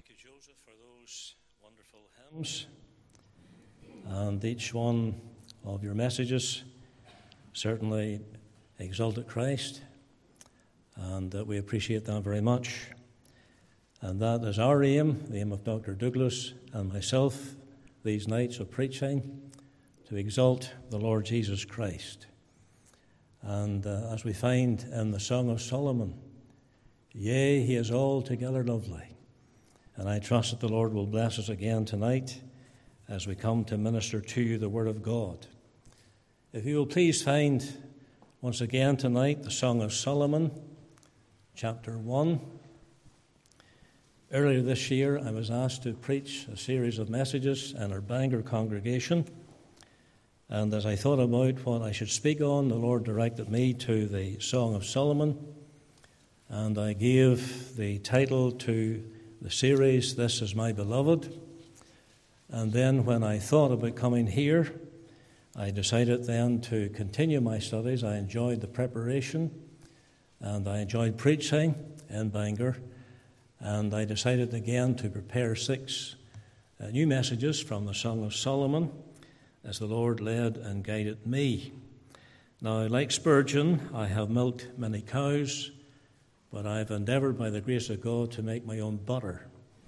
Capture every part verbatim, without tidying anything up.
Thank you, Joseph, for those wonderful hymns. And each one of your messages certainly exalted Christ, and uh, we appreciate that very much. And that is our aim, the aim of Doctor Douglas and myself, these nights of preaching, to exalt the Lord Jesus Christ. And uh, as we find in the Song of Solomon, yea, he is altogether lovely. And I trust that the Lord will bless us again tonight as we come to minister to you the Word of God. If you will please find once again tonight the Song of Solomon, chapter one. Earlier this year I was asked to preach a series of messages in our Bangor congregation. And as I thought about what I should speak on, the Lord directed me to the Song of Solomon. And I gave the title to the series, This Is My Beloved. And then when I thought about coming here, I decided then to continue my studies. I enjoyed the preparation and I enjoyed preaching in Bangor. And I decided again to prepare six uh, new messages from the Song of Solomon as the Lord led and guided me. Now, like Spurgeon, I have milked many cows, but I've endeavoured by the grace of God to make my own butter.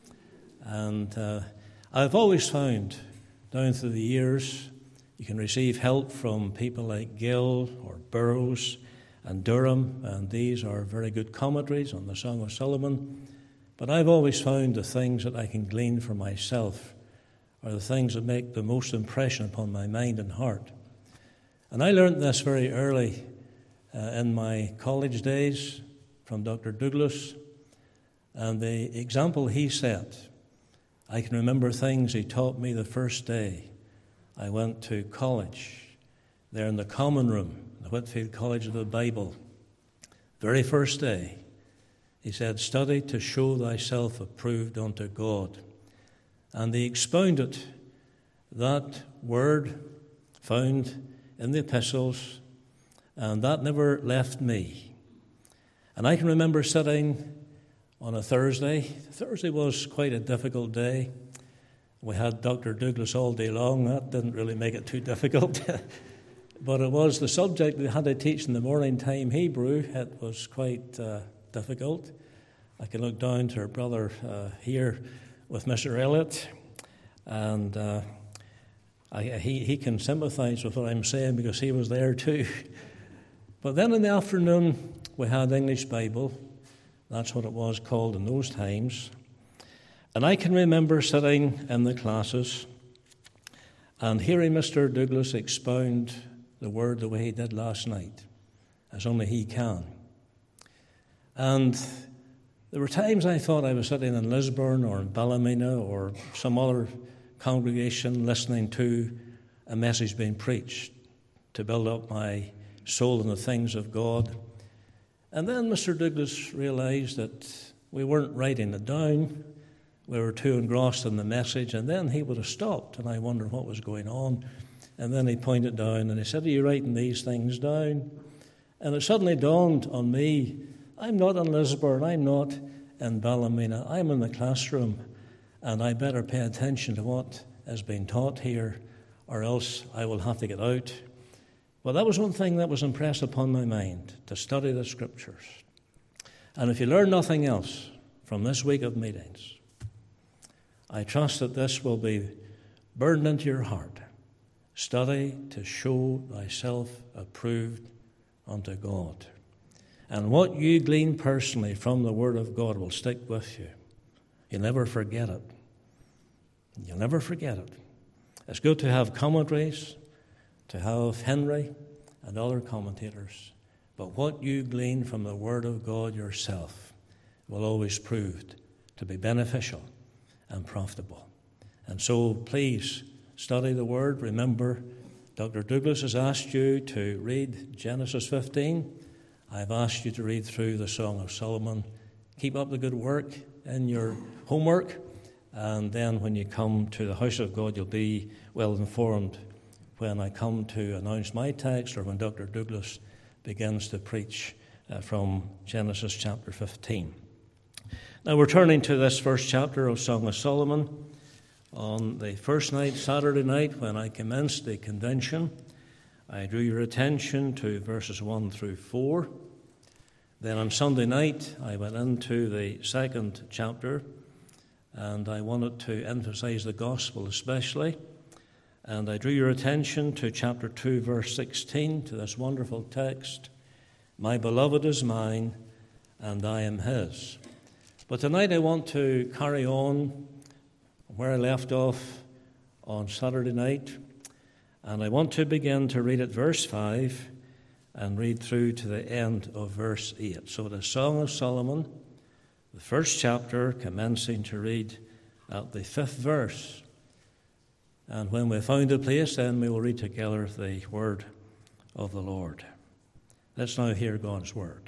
And uh, I've always found, down through the years, you can receive help from people like Gill or Burroughs and Durham, and these are very good commentaries on the Song of Solomon. But I've always found the things that I can glean for myself are the things that make the most impression upon my mind and heart. And I learned this very early uh, in my college days from Doctor Douglas, and the example he set, I can remember things he taught me the first day I went to college, there in the common room, the Whitfield College of the Bible. Very first day, he said, "Study to show thyself approved unto God." And he expounded that word found in the epistles, and that never left me. And I can remember sitting on a Thursday. Thursday was quite a difficult day. We had Doctor Douglas all day long. That didn't really make it too difficult. But it was the subject we had to teach in the morning time, Hebrew. It was quite uh, difficult. I can look down to our brother uh, here with Mister Elliott, and uh, I, he, he can sympathize with what I'm saying because he was there too. But then in the afternoon, we had English Bible. That's what it was called in those times. And I can remember sitting in the classes and hearing Mister Douglas expound the word the way he did last night, as only he can. And there were times I thought I was sitting in Lisburn or in Ballymena or some other congregation listening to a message being preached to build up my soul in the things of God. And then Mister Douglas realized that we weren't writing it down. We were too engrossed in the message. And then he would have stopped, and I wondered what was going on. And then he pointed down, and he said, "Are you writing these things down?" And it suddenly dawned on me, I'm not in Lisburn, I'm not in Ballymena, I'm in the classroom, and I better pay attention to what is being taught here, or else I will have to get out. Well, that was one thing that was impressed upon my mind, to study the Scriptures. And if you learn nothing else from this week of meetings, I trust that this will be burned into your heart. Study to show thyself approved unto God. And what you glean personally from the Word of God will stick with you. You'll never forget it. You'll never forget it. It's good to have commentaries, to have Henry and other commentators, but what you glean from the Word of God yourself will always prove to be beneficial and profitable. And so please study the Word. Remember, Doctor Douglas has asked you to read Genesis fifteen. I've asked you to read through the Song of Solomon. Keep up the good work in your homework, and then when you come to the house of God, you'll be well informed when I come to announce my text or when Doctor Douglas begins to preach uh, from Genesis chapter fifteen. Now we're turning to this first chapter of Song of Solomon. On the first night, Saturday night, when I commenced the convention, I drew your attention to verses one through four. Then on Sunday night, I went into the second chapter, and I wanted to emphasize the gospel especially. And I drew your attention to chapter two, verse sixteen, to this wonderful text, "My beloved is mine, and I am his." But tonight I want to carry on where I left off on Saturday night, and I want to begin to read at verse five and read through to the end of verse eight. So the Song of Solomon, the first chapter, commencing to read at the fifth verse. And when we've found a place, then we will read together the word of the Lord. Let's now hear God's word.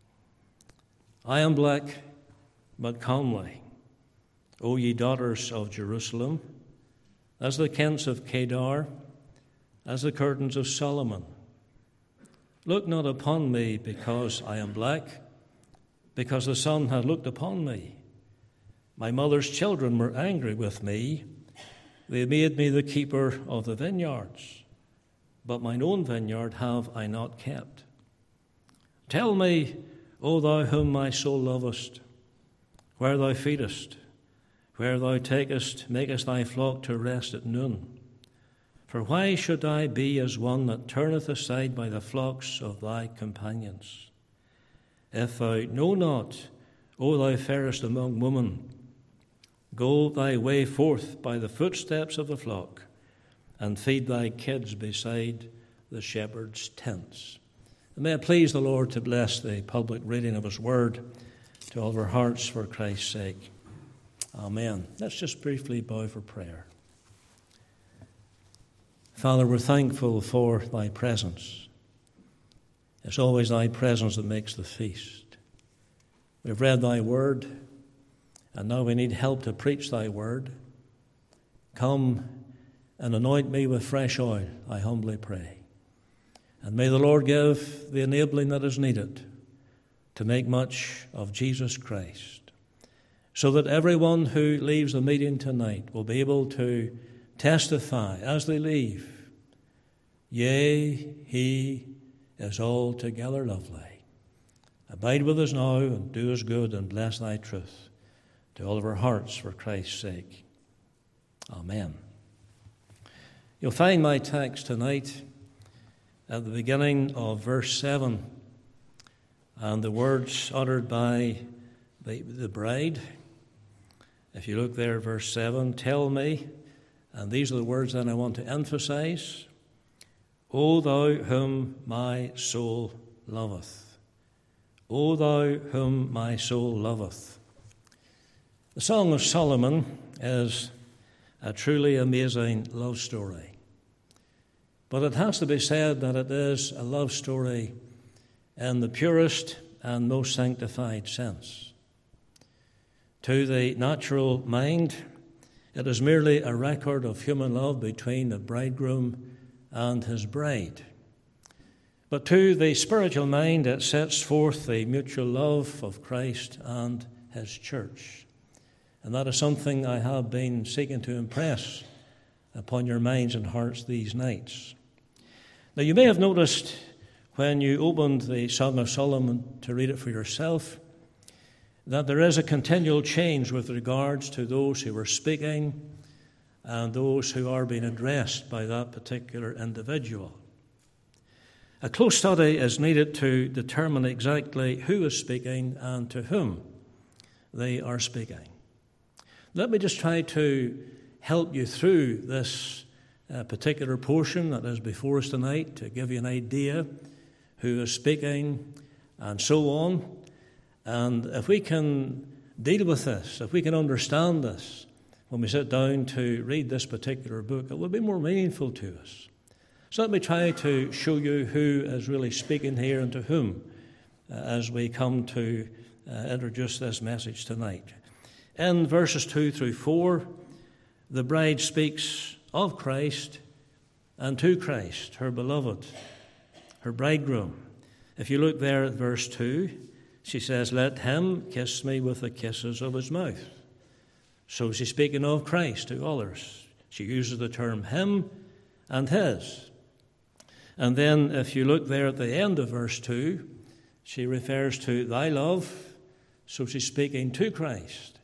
I am black, but comely, O ye daughters of Jerusalem, as the kents of Kedar, as the curtains of Solomon. Look not upon me because I am black, because the sun hath looked upon me. My mother's children were angry with me. They made me the keeper of the vineyards, but mine own vineyard have I not kept. Tell me, O thou whom my soul lovest, where thou feedest, where thou takest, makest thy flock to rest at noon. For why should I be as one that turneth aside by the flocks of thy companions? If thou know not, O thou fairest among women, go thy way forth by the footsteps of the flock, and feed thy kids beside the shepherd's tents. And may it please the Lord to bless the public reading of his word to all of our hearts for Christ's sake. Amen. Let's just briefly bow for prayer. Father, we're thankful for thy presence. It's always thy presence that makes the feast. We've read thy word, and now we need help to preach thy word. Come and anoint me with fresh oil, I humbly pray. And may the Lord give the enabling that is needed to make much of Jesus Christ, so that everyone who leaves the meeting tonight will be able to testify as they leave, yea, he is altogether lovely. Abide with us now and do us good and bless thy truth to all of our hearts for Christ's sake. Amen. You'll find my text tonight at the beginning of verse seven, and the words uttered by the, the bride. If you look there, verse seven, tell me, and these are the words that I want to emphasize, O thou whom my soul loveth. O thou whom my soul loveth. The Song of Solomon is a truly amazing love story. But it has to be said that it is a love story in the purest and most sanctified sense. To the natural mind, it is merely a record of human love between the bridegroom and his bride. But to the spiritual mind, it sets forth the mutual love of Christ and his church. And that is something I have been seeking to impress upon your minds and hearts these nights. Now, you may have noticed when you opened the Song of Solomon to read it for yourself that there is a continual change with regards to those who are speaking and those who are being addressed by that particular individual. A close study is needed to determine exactly who is speaking and to whom they are speaking. Let me just try to help you through this uh, particular portion that is before us tonight to give you an idea who is speaking and so on. And if we can deal with this, if we can understand this when we sit down to read this particular book, it will be more meaningful to us. So let me try to show you who is really speaking here and to whom uh, as we come to uh, introduce this message tonight. In verses two through four, the bride speaks of Christ and to Christ, her beloved, her bridegroom. If you look there at verse two, she says, let him kiss me with the kisses of his mouth. So she's speaking of Christ to others. She uses the term him and his. And then if you look there at the end of verse two, she refers to thy love. So she's speaking to Christ.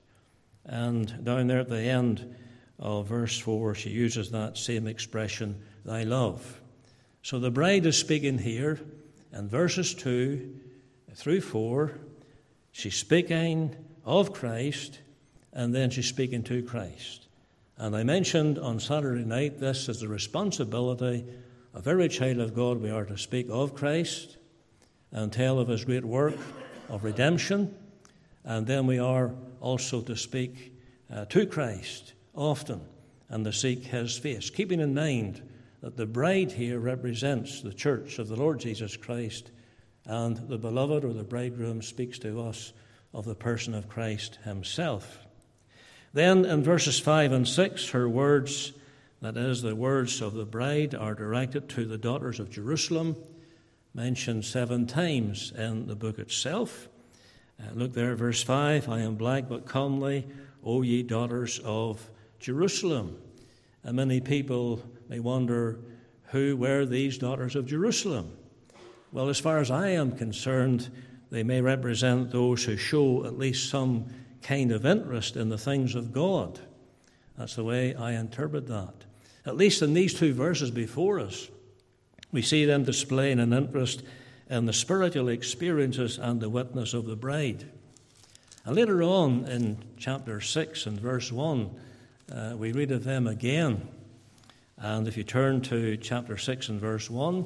And down there at the end of verse four, she uses that same expression, thy love. So the bride is speaking here, and verses two through four, she's speaking of Christ, and then she's speaking to Christ. And I mentioned on Saturday night, this is the responsibility of every child of God. We are to speak of Christ and tell of his great work of redemption, and then we are also to speak uh, to Christ often and to seek his face, keeping in mind that the bride here represents the church of the Lord Jesus Christ, and the beloved or the bridegroom speaks to us of the person of Christ himself. Then in verses five and six, her words, that is, the words of the bride, are directed to the daughters of Jerusalem, mentioned seven times in the book itself. Uh, look there at verse five, I am black but comely, O ye daughters of Jerusalem. And many people may wonder, who were these daughters of Jerusalem? Well, as far as I am concerned, they may represent those who show at least some kind of interest in the things of God. That's the way I interpret that. At least in these two verses before us, we see them displaying an interest in the spiritual experiences and the witness of the bride. And later on in chapter six and verse one, uh, we read of them again. And if you turn to chapter six and verse one,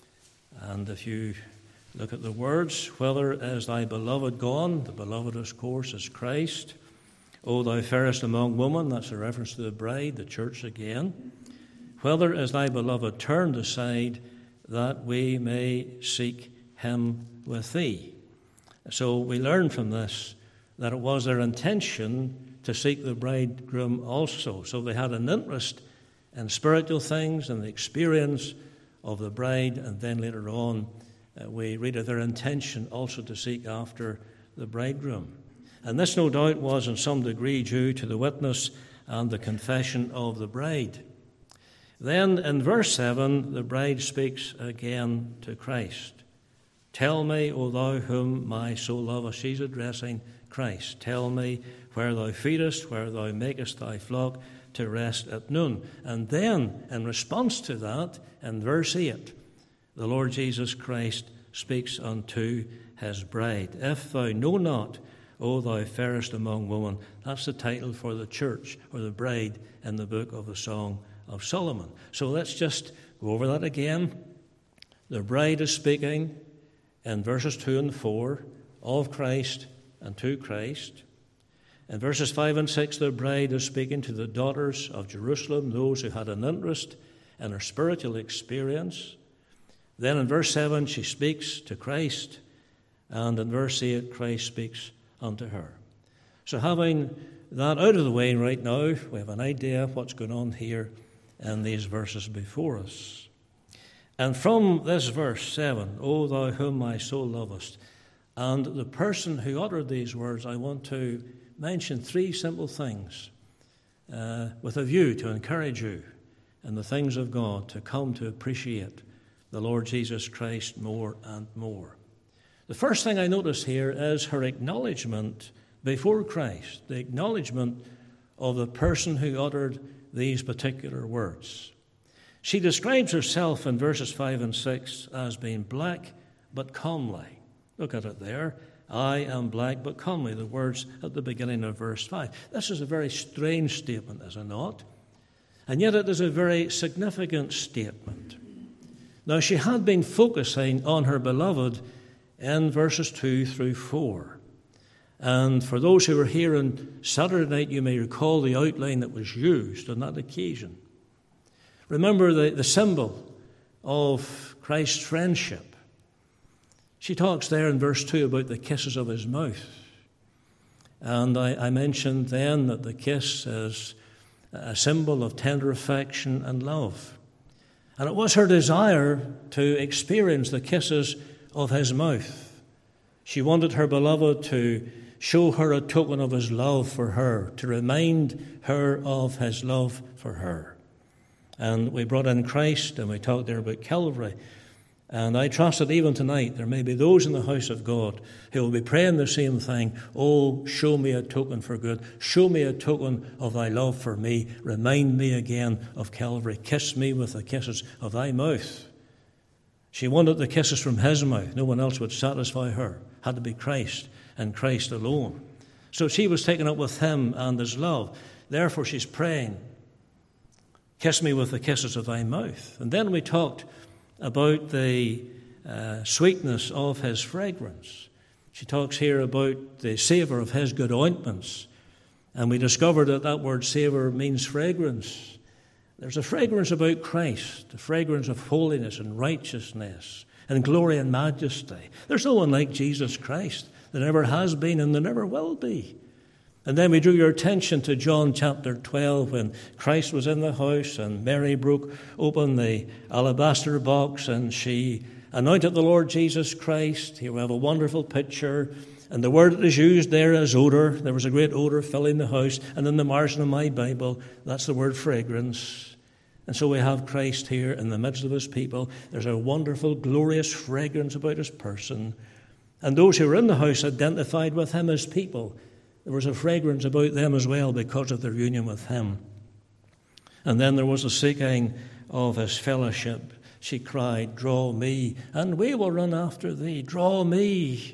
and if you look at the words, whither is thy beloved gone? The beloved, of course, is Christ. O thou fairest among women, that's a reference to the bride, the church again. Whither is thy beloved turned aside, that we may seek him with thee? So we learn from this that it was their intention to seek the bridegroom also. So they had an interest in spiritual things and the experience of the bride, and then later on uh, we read of their intention also to seek after the bridegroom. And this no doubt was in some degree due to the witness and the confession of the bride. Then in verse seven, the bride speaks again to Christ. Tell me, O thou whom my soul loveth. She's addressing Christ. Tell me where thou feedest, where thou makest thy flock to rest at noon. And then, in response to that, in verse eight, the Lord Jesus Christ speaks unto his bride. If thou know not, O thou fairest among women. That's the title for the church, or the bride, in the book of the Song of Solomon. So let's just go over that again. The bride is speaking in verses two and four of Christ and to Christ. In verses five and six, the bride is speaking to the daughters of Jerusalem, those who had an interest in her spiritual experience. Then in verse seven, she speaks to Christ, and in verse eight, Christ speaks unto her. So having that out of the way right now, we have an idea of what's going on here in these verses before us. And from this verse seven, O thou whom my soul lovest, and the person who uttered these words, I want to mention three simple things uh, with a view to encourage you in the things of God to come to appreciate the Lord Jesus Christ more and more. The first thing I notice here is her acknowledgement before Christ, the acknowledgement of the person who uttered these particular words. She describes herself in verses five and six as being black but comely. Look at it there. I am black but comely, the words at the beginning of verse five. This is a very strange statement, is it not? And yet it is a very significant statement. Now, she had been focusing on her beloved in verses two through four. And for those who were here on Saturday night, you may recall the outline that was used on that occasion. Remember the, the symbol of Christ's friendship. She talks there in verse two about the kisses of his mouth. And I, I mentioned then that the kiss is a symbol of tender affection and love. And it was her desire to experience the kisses of his mouth. She wanted her beloved to show her a token of his love for her, to remind her of his love for her. And we brought in Christ, and we talked there about Calvary. And I trust that even tonight there may be those in the house of God who will be praying the same thing. Oh, show me a token for good. Show me a token of thy love for me. Remind me again of Calvary. Kiss me with the kisses of thy mouth. She wanted the kisses from his mouth. No one else would satisfy her. Had to be Christ and Christ alone. So she was taken up with him and his love. Therefore she's praying, kiss me with the kisses of thy mouth. And then we talked about the uh, sweetness of his fragrance. She talks here about the savour of his good ointments. And we discovered that that word savour means fragrance. There's a fragrance about Christ, a fragrance of holiness and righteousness and glory and majesty. There's no one like Jesus Christ. There never has been and there never will be. And then we drew your attention to John chapter twelve when Christ was in the house and Mary broke open the alabaster box and she anointed the Lord Jesus Christ. Here we have a wonderful picture. And the word that is used there is odour. There was a great odour filling the house. And in the margin of my Bible, that's the word fragrance. And so we have Christ here in the midst of his people. There's a wonderful, glorious fragrance about his person. And those who were in the house identified with him as people. There was a fragrance about them as well because of their union with him. And then there was a seeking of his fellowship. She cried, draw me, and we will run after thee. Draw me.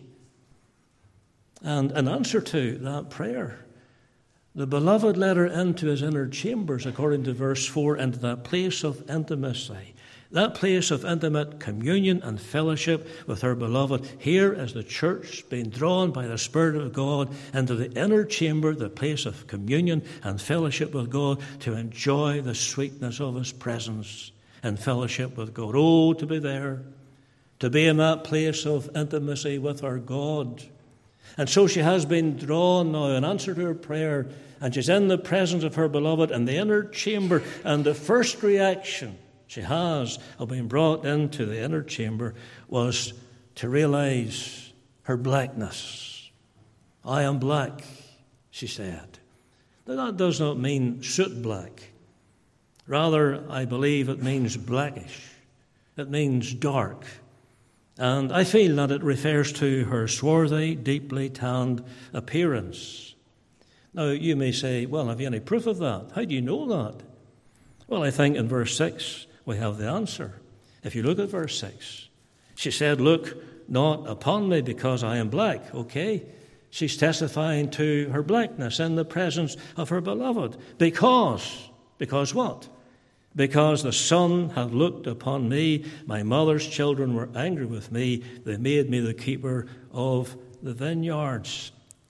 And in answer to that prayer, the beloved led her into his inner chambers, according to verse four, into that place of intimacy. That place of intimate communion and fellowship with her beloved. Here is the church being drawn by the Spirit of God into the inner chamber, the place of communion and fellowship with God, to enjoy the sweetness of his presence and fellowship with God. Oh, to be there, to be in that place of intimacy with our God. And so she has been drawn now in answer to her prayer, and she's in the presence of her beloved in the inner chamber, and the first reaction she has of being brought into the inner chamber was to realize her blackness. I am black, she said. Now, that does not mean soot black. Rather, I believe it means blackish. It means dark. And I feel that it refers to her swarthy, deeply tanned appearance. Now, you may say, well, have you any proof of that? How do you know that? Well, I think in verse six we have the answer. If you look at verse six, she said, look not upon me because I am black. Okay, she's testifying to her blackness in the presence of her beloved. Because, because what? Because the sun hath looked upon me, my mother's children were angry with me, they made me the keeper of the vineyards.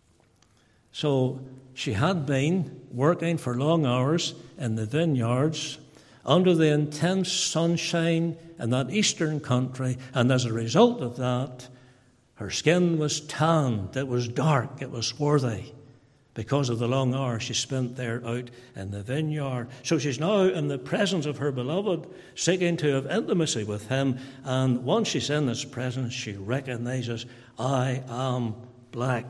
So she had been working for long hours in the vineyards under the intense sunshine in that eastern country, and as a result of that, her skin was tanned, it was dark, it was swarthy, because of the long hours she spent there out in the vineyard. So she's now in the presence of her beloved, seeking to have intimacy with him, and once she's in his presence, she recognizes, I am black.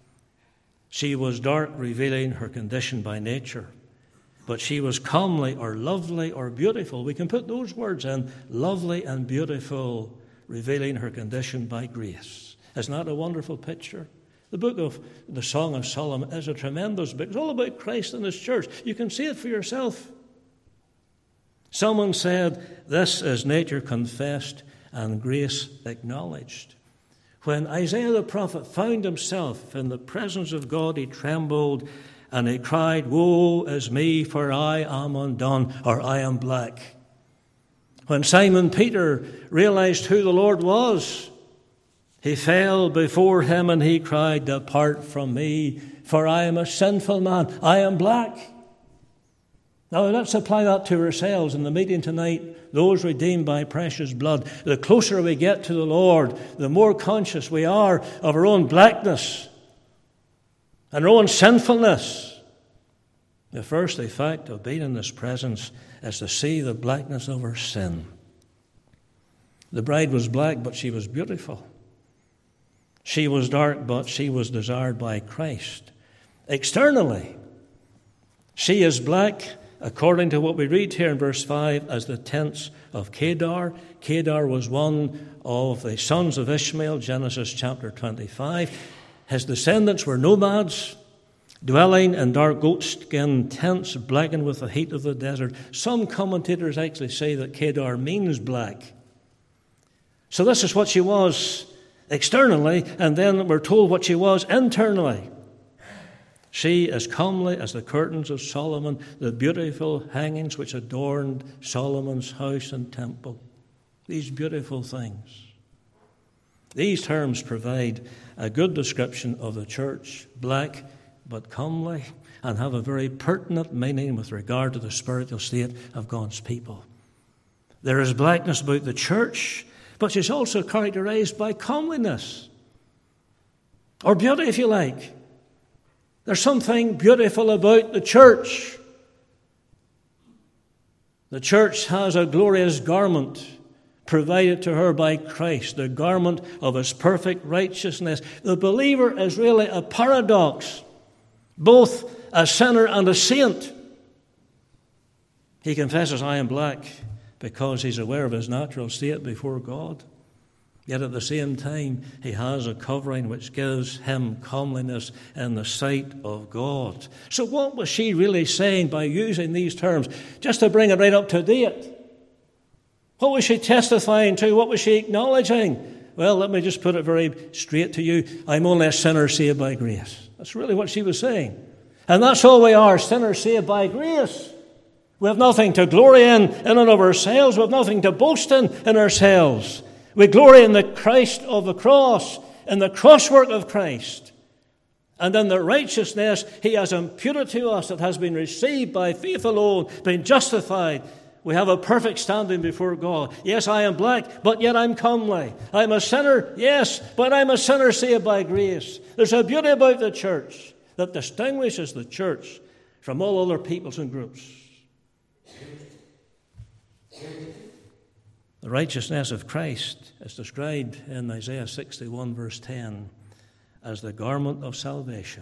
She was dark, revealing her condition by nature. But she was comely or lovely or beautiful. We can put those words in, lovely and beautiful, revealing her condition by grace. Isn't that a wonderful picture? The book of the Song of Solomon is a tremendous book. It's all about Christ and his church. You can see it for yourself. Someone said, this is nature confessed and grace acknowledged. When Isaiah the prophet found himself in the presence of God, he trembled and he cried, woe is me, for I am undone, or I am black. When Simon Peter realized who the Lord was, he fell before him and he cried, depart from me, for I am a sinful man. I am black. Now let's apply that to ourselves in the meeting tonight. Those redeemed by precious blood. The closer we get to the Lord, the more conscious we are of our own blackness and our own sinfulness. The first effect of being in His presence is to see the blackness of our sin. The bride was black, but she was beautiful. she was dark, but she was desired by Christ. Externally, she is black, according to what we read here in verse five, as the tents of Kedar. Kedar was one of the sons of Ishmael, Genesis chapter twenty-five. His descendants were nomads, dwelling in dark goatskin tents, blackened with the heat of the desert. Some commentators actually say that Kedar means black. So this is what she was externally, and then we're told what she was internally. She as comely as the curtains of Solomon, the beautiful hangings which adorned Solomon's house and temple. These beautiful things. These terms provide a good description of the church, black but comely, and have a very pertinent meaning with regard to the spiritual state of God's people. There is blackness about the church, but she's also characterized by comeliness, or beauty if you like. There's something beautiful about the church. The church has a glorious garment provided to her by Christ, the garment of his perfect righteousness. The believer is really a paradox, both a sinner and a saint. He confesses, I am black, because he's aware of his natural state before God. Yet at the same time, he has a covering which gives him comeliness in the sight of God. So what was she really saying by using these terms? Just to bring it right up to date. What was she testifying to? What was she acknowledging? Well, let me just put it very straight to you. I'm only a sinner saved by grace. That's really what she was saying. And that's all we are, sinners saved by grace. We have nothing to glory in in and of ourselves. We have nothing to boast in in ourselves. We glory in the Christ of the cross, in the crosswork of Christ, and in the righteousness he has imputed to us that has been received by faith alone, been justified. We have a perfect standing before God. Yes, I am black, but yet I'm comely. I'm a sinner, yes, but I'm a sinner saved by grace. There's a beauty about the church that distinguishes the church from all other peoples and groups. The righteousness of Christ is described in Isaiah sixty-one, verse ten, as the garment of salvation.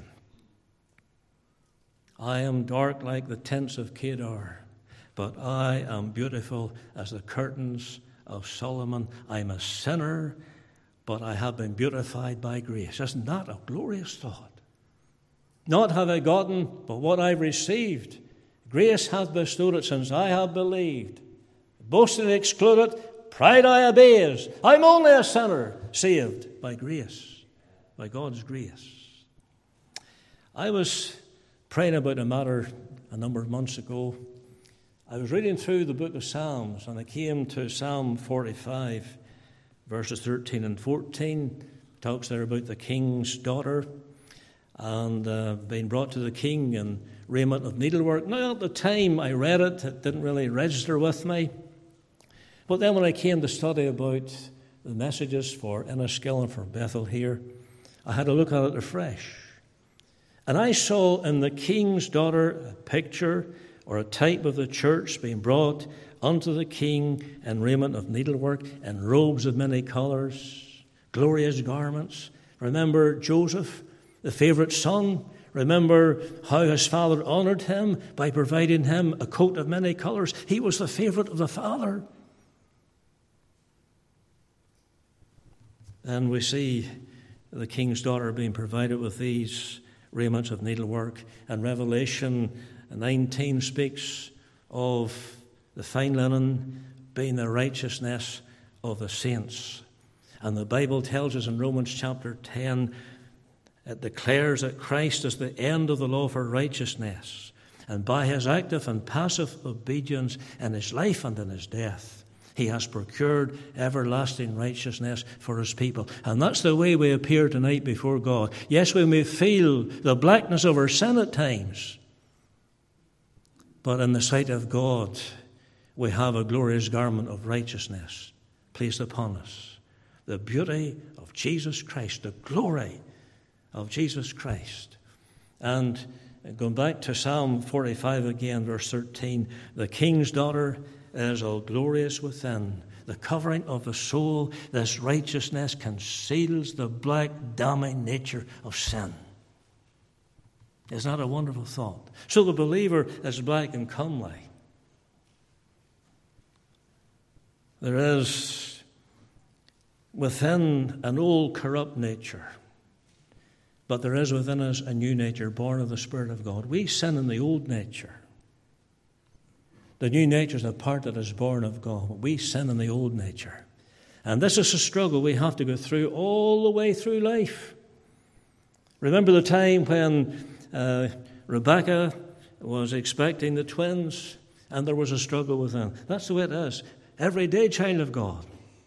I am dark like the tents of Kedar, but I am beautiful as the curtains of Solomon. I'm a sinner, but I have been beautified by grace. Isn't that a glorious thought? Not have I gotten, but what I've received. Grace hath bestowed it since I have believed. Boasting excluded, pride I abase. I'm only a sinner, saved by grace, by God's grace. I was praying about a matter a number of months ago. I was reading through the book of Psalms, and I came to Psalm forty-five, verses thirteen and fourteen. It talks there about the king's daughter and uh, being brought to the king in raiment of needlework. Now, at the time I read it, it didn't really register with me. But then when I came to study about the messages for Enniskillen and for Bethel here, I had a look at it afresh. And I saw in the king's daughter a picture or a type of the church being brought unto the king in raiment of needlework and robes of many colors, glorious garments. Remember Joseph, the favorite son. Remember how his father honored him by providing him a coat of many colors. He was the favorite of the father. And we see the king's daughter being provided with these raiments of needlework. And Revelation nineteen speaks of the fine linen being the righteousness of the saints. And the Bible tells us in Romans chapter ten, it declares that Christ is the end of the law for righteousness. And by his active and passive obedience in his life and in his death, he has procured everlasting righteousness for his people. And that's the way we appear tonight before God. Yes, we may feel the blackness of our sin at times, but in the sight of God, we have a glorious garment of righteousness placed upon us. The beauty of Jesus Christ, the glory of Jesus Christ. And going back to Psalm forty-five again, verse thirteen, the king's daughter is all glorious within. the covering of the soul, this righteousness conceals the black, damning nature of sin. Isn't that a wonderful thought? So the believer is black and comely. There is within an old corrupt nature, but there is within us a new nature born of the Spirit of God. We sin in the old nature. The new nature is a part that is born of God. But we sin in the old nature. And this is a struggle we have to go through all the way through life. Remember the time when uh, Rebecca was expecting the twins and there was a struggle within. That's the way it is. Every day, child of God.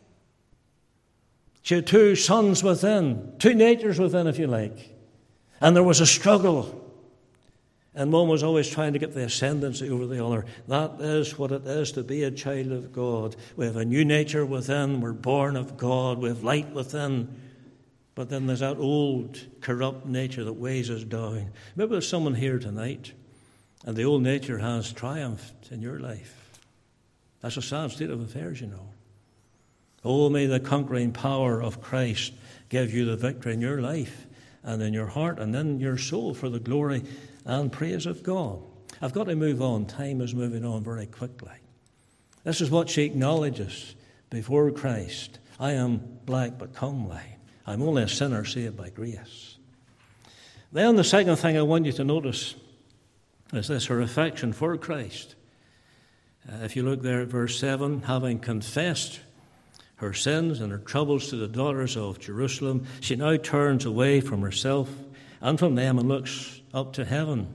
She had two sons within, two natures within, if you like. And there was a struggle. And one was always trying to get the ascendancy over the other. That is what it is to be a child of God. We have a new nature within. We're born of God. We have light within. But then there's that old, corrupt nature that weighs us down. Maybe there's someone here tonight, and the old nature has triumphed in your life. That's a sad state of affairs, you know. Oh, may the conquering power of Christ give you the victory in your life and in your heart and in your soul for the glory and praise of God. I've got to move on. Time is moving on very quickly. This is what she acknowledges before Christ. I am black but comely. I'm only a sinner saved by grace. Then the second thing I want you to notice is this, her affection for Christ. Uh, if you look there at verse seven, having confessed her sins and her troubles to the daughters of Jerusalem, she now turns away from herself and from them and looks up to heaven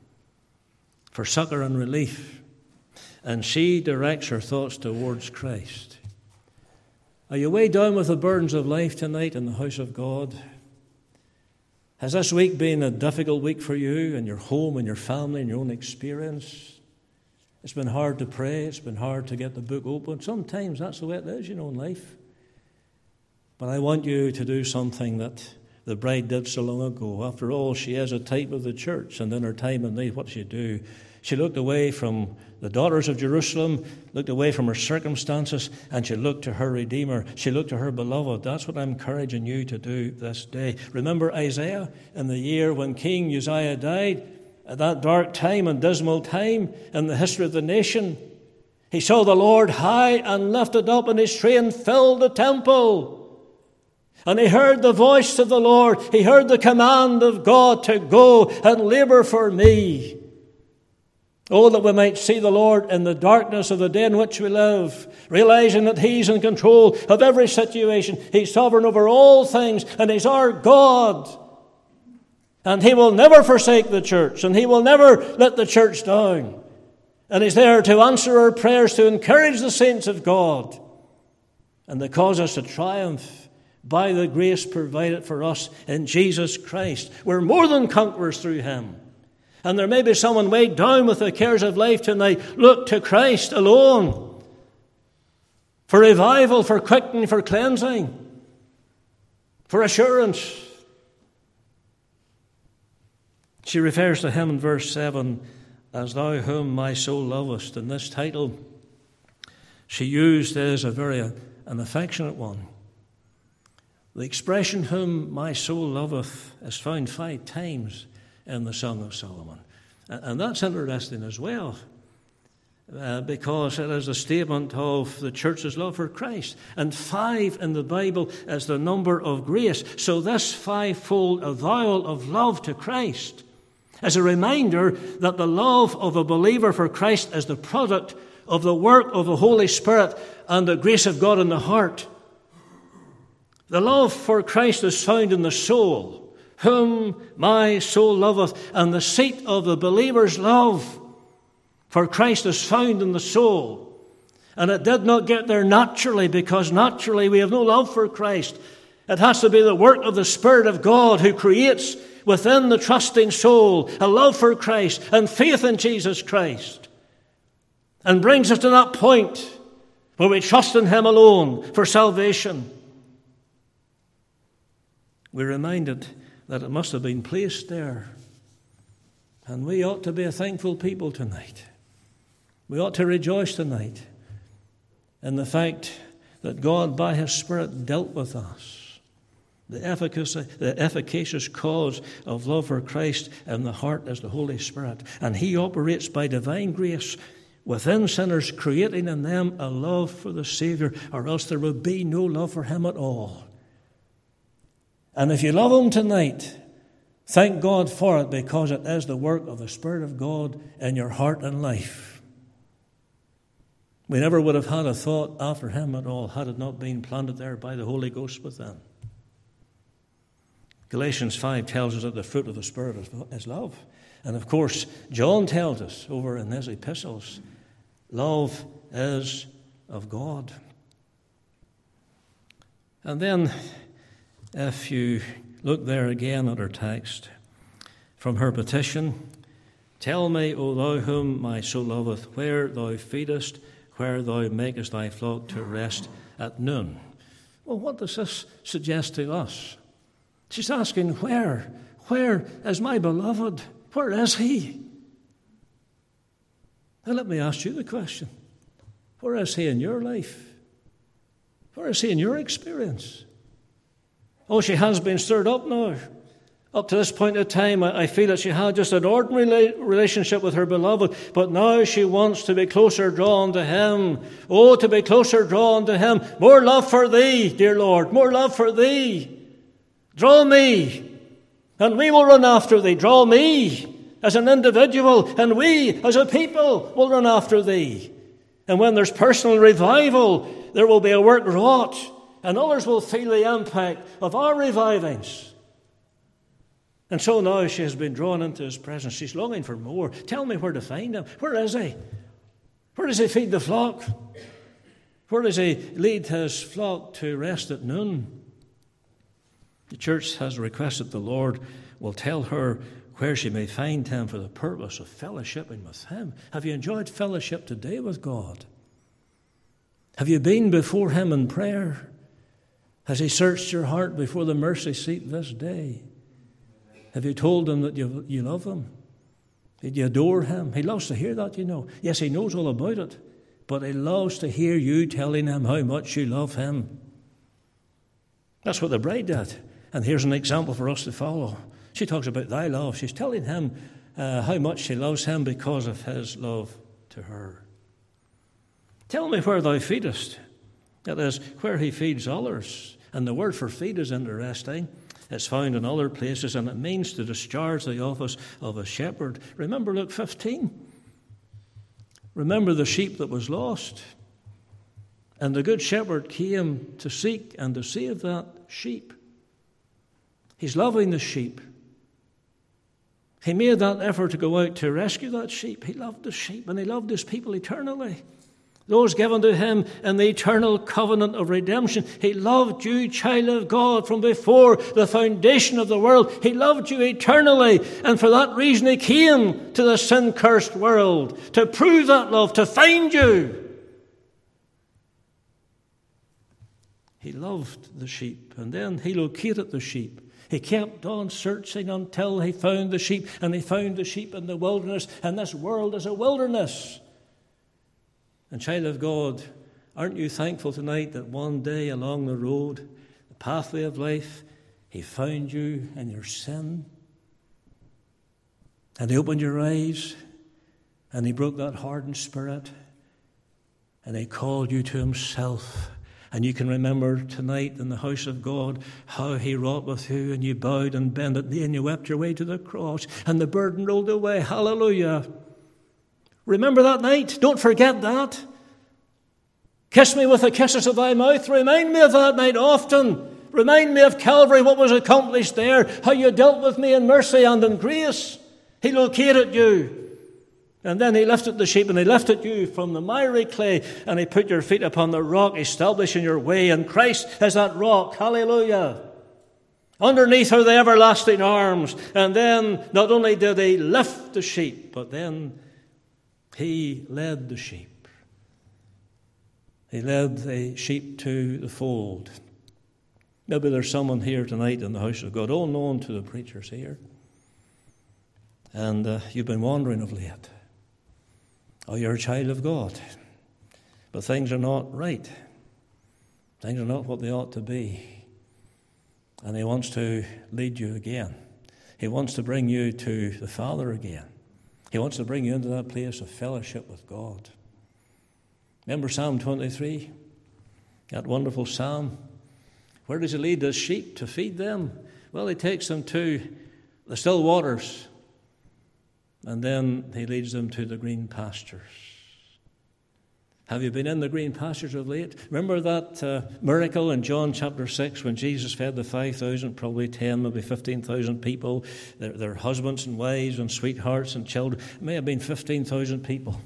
for succor and relief. And she directs her thoughts towards Christ. Are you weighed down with the burdens of life tonight in the house of God? Has this week been a difficult week for you and your home and your family and your own experience? It's been hard to pray. It's been hard to get the book open. Sometimes that's the way it is, you know, in life. But I want you to do something that the bride did so long ago. After all, she is a type of the church, and in her time of need, what did she do? She looked away from the daughters of Jerusalem, looked away from her circumstances, and she looked to her Redeemer. She looked to her beloved. That's what I'm encouraging you to do this day. Remember Isaiah in the year when King Uzziah died? At that dark time and dismal time in the history of the nation, he saw the Lord high and lifted up, and his train filled the temple. And he heard the voice of the Lord. He heard the command of God to go and labor for me. Oh, that we might see the Lord in the darkness of the day in which we live, realizing that he's in control of every situation. He's sovereign over all things, and he's our God. And he will never forsake the church, and he will never let the church down. And he's there to answer our prayers, to encourage the saints of God, and to cause us to triumph by the grace provided for us in Jesus Christ. We're more than conquerors through him. And there may be someone weighed down with the cares of life tonight. Look to Christ alone for revival, for quickening, for cleansing, for assurance. She refers to him in verse seven as thou whom my soul lovest. And this title she used is a very uh, an affectionate one. The expression whom my soul loveth is found five times in the Song of Solomon. And that's interesting as well, uh, because it is a statement of the church's love for Christ. And five in the Bible is the number of grace. So this fivefold avowal of love to Christ is a reminder that the love of a believer for Christ is the product of the work of the Holy Spirit and the grace of God in the heart. The love for Christ is found in the soul, whom my soul loveth, and the seat of the believer's love for Christ is found in the soul. And it did not get there naturally, because naturally we have no love for Christ. It has to be the work of the Spirit of God who creates within the trusting soul a love for Christ and faith in Jesus Christ, and brings us to that point where we trust in him alone for salvation. We're reminded that it must have been placed there. And we ought to be a thankful people tonight. We ought to rejoice tonight in the fact that God by his Spirit dealt with us. The efficacy, the efficacious cause of love for Christ in the heart is the Holy Spirit. And he operates by divine grace within sinners, creating in them a love for the Saviour, or else there would be no love for him at all. And if you love him tonight, thank God for it, because it is the work of the Spirit of God in your heart and life. We never would have had a thought after him at all had it not been planted there by the Holy Ghost within. Galatians five tells us that the fruit of the Spirit is love. And of course, John tells us over in his epistles, love is of God. And then, if you look there again at our text, from her petition, tell me, O thou whom my soul loveth, where thou feedest, where thou makest thy flock to rest at noon. Well, what does this suggest to us? She's asking, where? Where is my beloved? Where is he? And let me ask you the question. Where is he in your life? Where is he in your experience? Oh, she has been stirred up now. Up to this point in time, I feel that she had just an ordinary relationship with her beloved, but now she wants to be closer drawn to him. Oh, to be closer drawn to him. More love for thee, dear Lord, more love for thee. Draw me, and we will run after thee. Draw me as an individual, and we as a people will run after thee. And when there's personal revival, there will be a work wrought, and others will feel the impact of our revivings. And so now she has been drawn into his presence. She's longing for more. Tell me where to find him. Where is he? Where does he feed the flock? Where does he lead his flock to rest at noon? The church has requested the Lord will tell her where she may find him for the purpose of fellowshipping with him. Have you enjoyed fellowship today with God? Have you been before him in prayer? Has he searched your heart before the mercy seat this day? Have you told him that you, you love him? Did you adore him? He loves to hear that, you know. Yes, he knows all about it, but he loves to hear you telling him how much you love him. That's what the bride did. And here's an example for us to follow. She talks about thy love. She's telling him uh, how much she loves him because of his love to her. Tell me where thou feedest. That is, where he feeds others. And the word for feed is interesting. It's found in other places, and it means to discharge the office of a shepherd. Remember Luke fifteen? Remember the sheep that was lost. And the good shepherd came to seek and to save that sheep. He's loving the sheep. He made that effort to go out to rescue that sheep. He loved the sheep, and he loved his people eternally. Those given to him in the eternal covenant of redemption. He loved you, child of God, from before the foundation of the world. He loved you eternally, and for that reason he came to the sin-cursed world to prove that love, to find you. He loved the sheep, and then he located the sheep. He kept on searching until he found the sheep, and he found the sheep in the wilderness, and this world is a wilderness. And child of God, aren't you thankful tonight that one day along the road, the pathway of life, he found you in your sin? And he opened your eyes, and he broke that hardened spirit, and he called you to himself. And you can remember tonight in the house of God how he wrought with you, and you bowed and bended knee, and you wept your way to the cross, and the burden rolled away. Hallelujah. Remember that night. Don't forget that. Kiss me with the kisses of thy mouth. Remind me of that night often. Remind me of Calvary, what was accomplished there, how you dealt with me in mercy and in grace. He located you. And then he lifted the sheep, and he lifted you from the miry clay, and he put your feet upon the rock, establishing your way. And Christ is that rock. Hallelujah. Underneath are the everlasting arms. And then not only did he lift the sheep, but then he led the sheep. He led the sheep to the fold. Maybe there's someone here tonight in the house of God, all known to the preachers here. And uh, you've been wandering of late. Oh, you're a child of God. But things are not right. Things are not what they ought to be. And he wants to lead you again. He wants to bring you to the Father again. He wants to bring you into that place of fellowship with God. Remember Psalm twenty-three? That wonderful psalm. Where does he lead his sheep to feed them? Well, he takes them to the still waters. And then he leads them to the green pastures. Have you been in the green pastures of late? Remember that uh, miracle in John chapter six when Jesus fed the five thousand, probably ten, maybe fifteen thousand people, their, their husbands and wives and sweethearts and children. It may have been fifteen thousand people.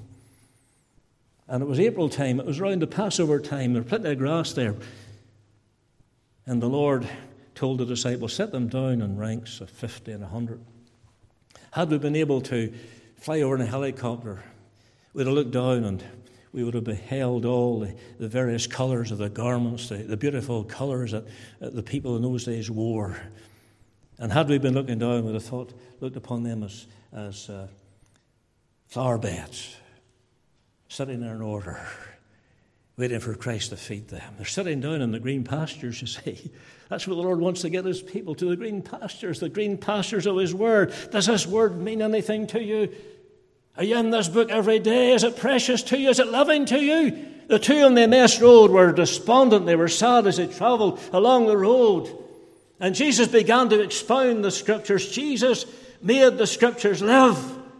And it was April time. It was around the Passover time. There was plenty of grass there. And the Lord told the disciples, set them down in ranks of fifty and one hundred. Had we been able to fly over in a helicopter, we'd have looked down and we would have beheld all the, the various colours of the garments, the, the beautiful colours that, that the people in those days wore. And had we been looking down, we'd have thought, looked upon them as, as uh, flower beds, sitting there in order, waiting for Christ to feed them. They're sitting down in the green pastures, you see. That's what the Lord wants to get his people to, the green pastures, the green pastures of his word. Does this word mean anything to you? Are you in this book every day? Is it precious to you? Is it loving to you? The two on the Emmaus road were despondent. They were sad as they travelled along the road. And Jesus began to expound the Scriptures. Jesus made the Scriptures live.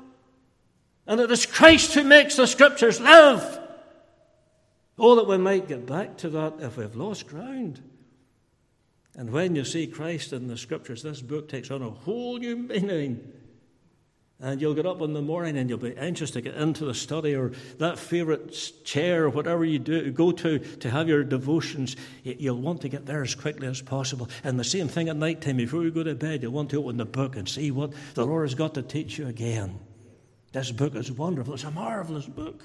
And it is Christ who makes the Scriptures live. Oh, that we might get back to that if we've lost ground. And when you see Christ in the Scriptures, this book takes on a whole new meaning. And you'll get up in the morning and you'll be anxious to get into the study or that favourite chair or whatever you do go to to have your devotions. You'll want to get there as quickly as possible. And the same thing at night time. Before you go to bed, you'll want to open the book and see what the Lord has got to teach you again. This book is wonderful. It's a marvellous book.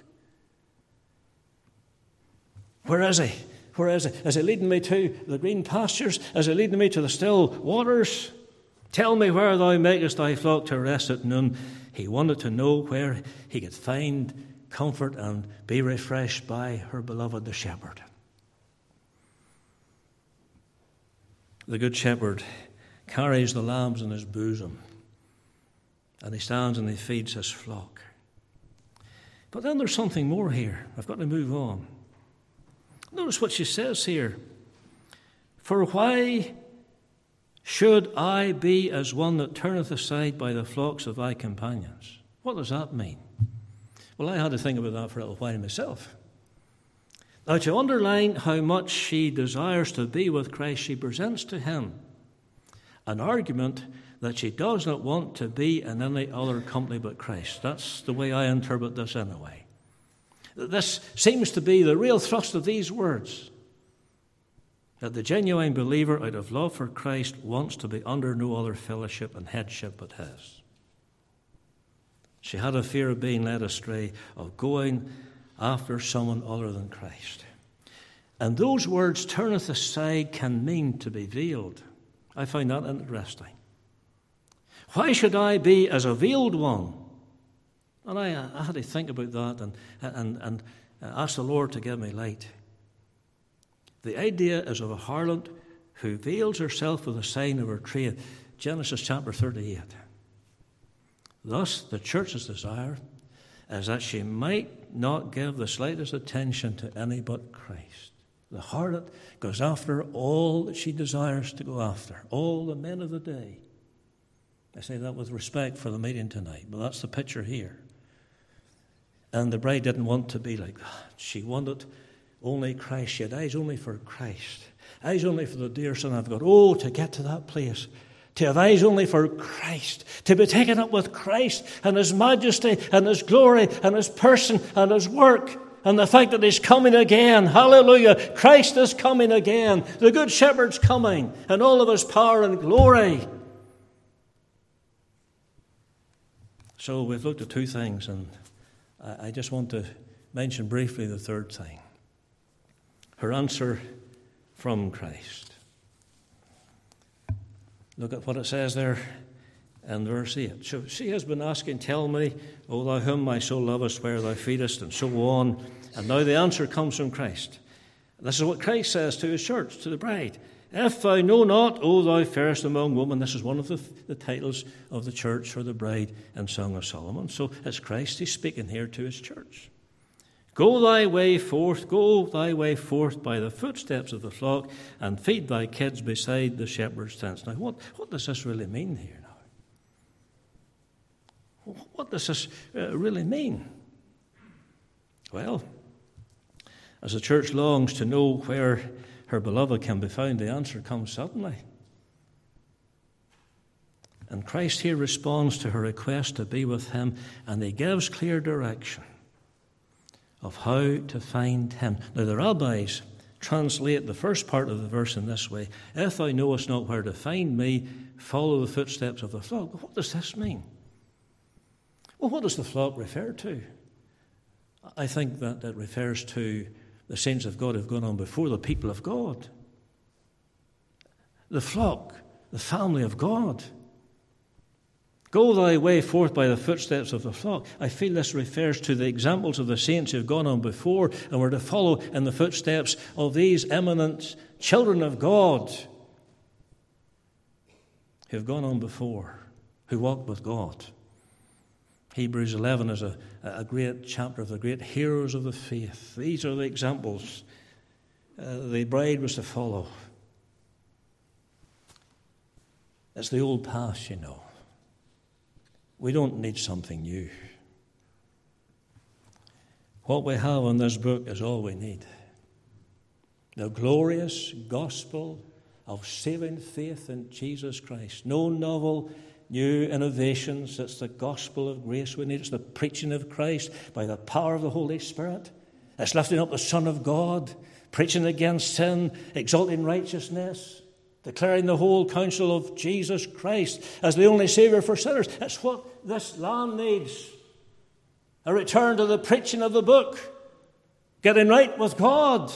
Where is he? Where is he? Is he leading me to the green pastures? Is he leading me to the still waters? Tell me where thou makest thy flock to rest at noon. He wanted to know where he could find comfort and be refreshed by her beloved, the shepherd. The good shepherd carries the lambs in his bosom, and he stands and he feeds his flock. But then there's something more here. I've got to move on. Notice what she says here. For why should I be as one that turneth aside by the flocks of thy companions? What does that mean? Well, I had to think about that for a little while myself. Now, to underline how much she desires to be with Christ, she presents to him an argument that she does not want to be in any other company but Christ. That's the way I interpret this anyway. This seems to be the real thrust of these words. That the genuine believer, out of love for Christ, wants to be under no other fellowship and headship but his. She had a fear of being led astray, of going after someone other than Christ. And those words, turneth aside, can mean to be veiled. I find that interesting. Why should I be as a veiled one? And I, I had to think about that and, and, and ask the Lord to give me light. The idea is of a harlot who veils herself with a sign of her trade. Genesis chapter thirty-eight. Thus, the church's desire is that she might not give the slightest attention to any but Christ. The harlot goes after all that she desires to go after, all the men of the day. I say that with respect for the meeting tonight, but that's the picture here. And the bride didn't want to be like that. She wanted only Christ. She had eyes only for Christ. Eyes only for the dear Son of God. Oh, to get to that place. To have eyes only for Christ. To be taken up with Christ and his majesty and his glory and his person and his work. And the fact that he's coming again. Hallelujah. Christ is coming again. The good shepherd's coming in all of his power and glory. So we've looked at two things, and I just want to mention briefly the third thing. Her answer from Christ. Look at what it says there in verse eight. So she has been asking, tell me, O thou whom my soul lovest, where thou feedest, and so on. And now the answer comes from Christ. This is what Christ says to his church, to the bride. If thou know not, O thou fairest among women. This is one of the, the titles of the church or the bride in Song of Solomon. So it's Christ he's speaking here to his church. Go thy way forth, go thy way forth by the footsteps of the flock, and feed thy kids beside the shepherd's tents. Now, what, what does this really mean here now? What does this uh, really mean? Well, as the church longs to know where her beloved can be found, the answer comes suddenly. And Christ here responds to her request to be with him, and he gives clear direction of how to find him. Now, the rabbis translate the first part of the verse in this way: if thou knowest not where to find me, follow the footsteps of the flock. But what does this mean? Well, what does the flock refer to? I think that it refers to the saints of God who have gone on before, the people of God. The flock, the family of God. Go thy way forth by the footsteps of the flock. I feel this refers to the examples of the saints who have gone on before and were to follow in the footsteps of these eminent children of God who have gone on before, who walked with God. Hebrews eleven is a, a great chapter of the great heroes of the faith. These are the examples uh, the bride was to follow. It's the old past, you know. We don't need something new. What we have in this book is all we need. The glorious gospel of saving faith in Jesus Christ. No novel new innovations. It's the gospel of grace we need. It's the preaching of Christ by the power of the Holy Spirit. It's lifting up the Son of God, preaching against sin, exalting righteousness, declaring the whole counsel of Jesus Christ as the only Savior for sinners. It's what this land needs. A return to the preaching of the book, getting right with God.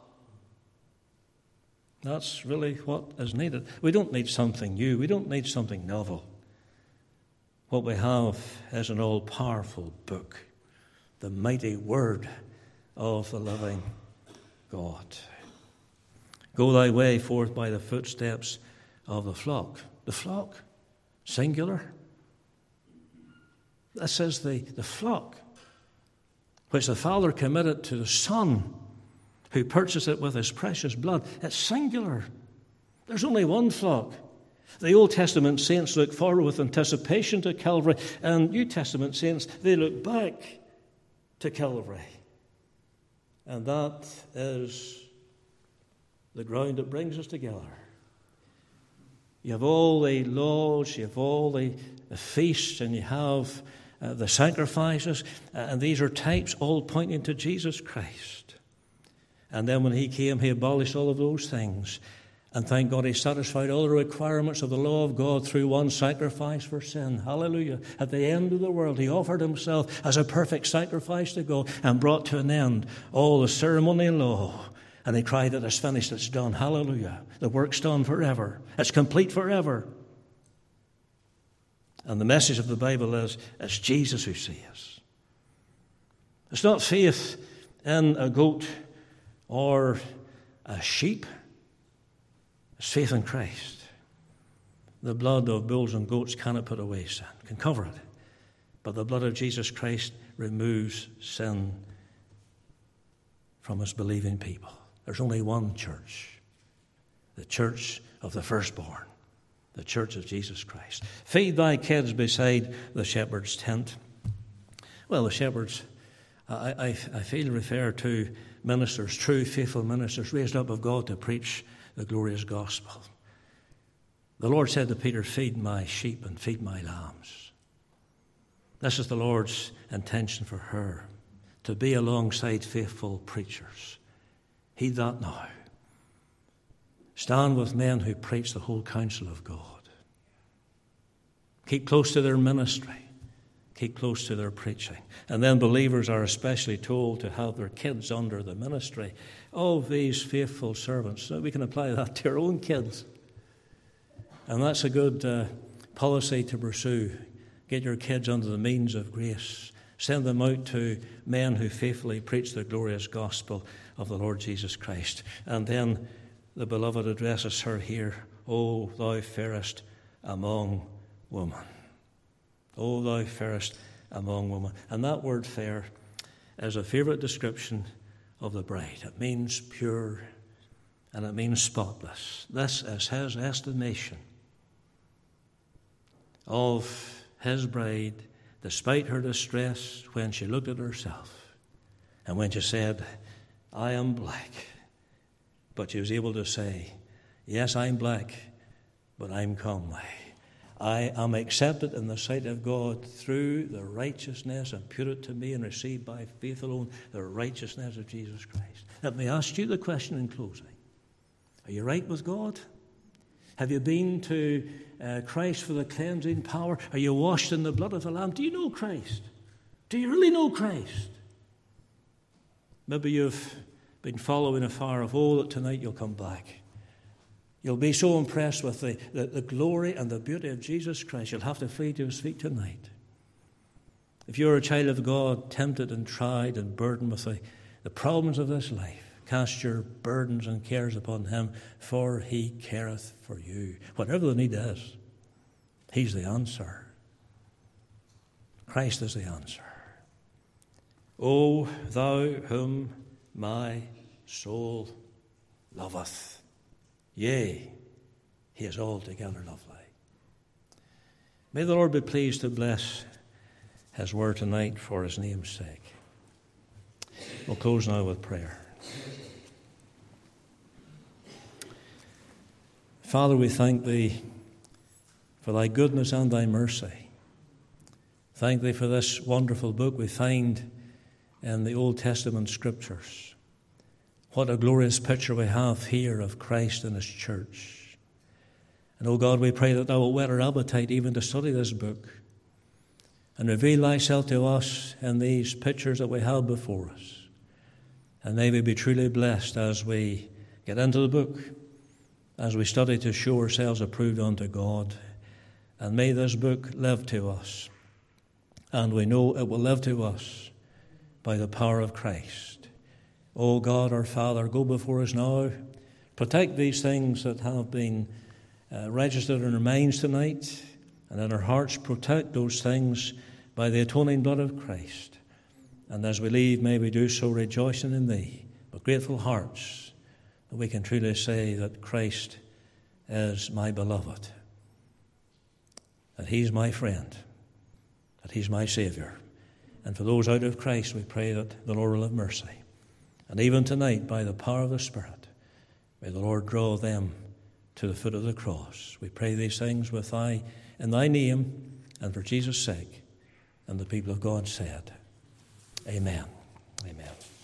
That's really what is needed. We don't need something new. We don't need something novel. What we have is an all-powerful book, the mighty word of the living God. Go thy way forth by the footsteps of the flock. The flock, singular. This is the, the flock which the Father committed to the Son, who purchased it with his precious blood. It's singular. There's only one flock. The Old Testament saints look forward with anticipation to Calvary, and New Testament saints, they look back to Calvary. And that is the ground that brings us together. You have all the laws, you have all the, the feasts, and you have uh, the sacrifices, uh, and these are types all pointing to Jesus Christ. And then when he came, he abolished all of those things. And thank God he satisfied all the requirements of the law of God through one sacrifice for sin. Hallelujah. At the end of the world, he offered himself as a perfect sacrifice to God and brought to an end all the ceremonial law. And he cried, "It is finished, it's done." Hallelujah. The work's done forever. It's complete forever. And the message of the Bible is, it's Jesus who saves. It's not faith in a goat or a sheep. It's faith in Christ. The blood of bulls and goats cannot put away sin, can cover it. But the blood of Jesus Christ removes sin from his believing people. There's only one church, the church of the firstborn, the church of Jesus Christ. Feed thy kids beside the shepherd's tent. Well, the shepherds, I, I, I feel, refer to ministers, true faithful ministers raised up of God to preach the glorious gospel. The Lord said to Peter, "Feed my sheep and feed my lambs." This is the Lord's intention for her, to be alongside faithful preachers. Heed that now. Stand with men who preach the whole counsel of God. Keep close to their ministry. Keep close to their preaching. And then believers are especially told to have their kids under the ministry of these faithful servants. So we can apply that to our own kids. And that's a good uh, policy to pursue. Get your kids under the means of grace Send them out to men who faithfully preach the glorious gospel of the Lord Jesus Christ. And then the beloved addresses her here, O thou fairest among women. O thou fairest among women. And that word fair is a favourite description of the bride. It means pure and it means spotless. This is his estimation of his bride, despite her distress when she looked at herself and when she said, I am black. But she was able to say, yes, I'm black, but I'm comely. I am accepted in the sight of God through the righteousness imputed to me and received by faith alone, the righteousness of Jesus Christ. Let me ask you the question in closing. Are you right with God? Have you been to uh, Christ for the cleansing power? Are you washed in the blood of the Lamb? Do you know Christ? Do you really know Christ? Maybe you've been following afar of, oh, that tonight you'll come back. You'll be so impressed with the, the, the glory and the beauty of Jesus Christ, you'll have to flee to his feet tonight. If you're a child of God, tempted and tried and burdened with the, the problems of this life, cast your burdens and cares upon him, for he careth for you. Whatever the need is, he's the answer. Christ is the answer. O thou whom my soul loveth. Yea, he is altogether lovely. May the Lord be pleased to bless his word tonight for his name's sake. We'll close now with prayer. Father, we thank thee for thy goodness and thy mercy. Thank thee for this wonderful book we find in the Old Testament scriptures. What a glorious picture we have here of Christ and his church. And, oh God, we pray that thou wilt whet our appetite even to study this book and reveal thyself to us in these pictures that we have before us. And may we be truly blessed as we get into the book, as we study to show ourselves approved unto God. And may this book live to us. And we know it will live to us by the power of Christ. O God, our Father, go before us now. Protect these things that have been uh, registered in our minds tonight and in our hearts. Protect those things by the atoning blood of Christ. And as we leave, may we do so rejoicing in thee, with grateful hearts, that we can truly say that Christ is my beloved, that he's my friend, that he's my Saviour. And for those out of Christ, we pray that the Lord will have mercy. And even tonight, by the power of the Spirit, may the Lord draw them to the foot of the cross. We pray these things with thy, in thy name and for Jesus' sake. And the people of God said, Amen. Amen.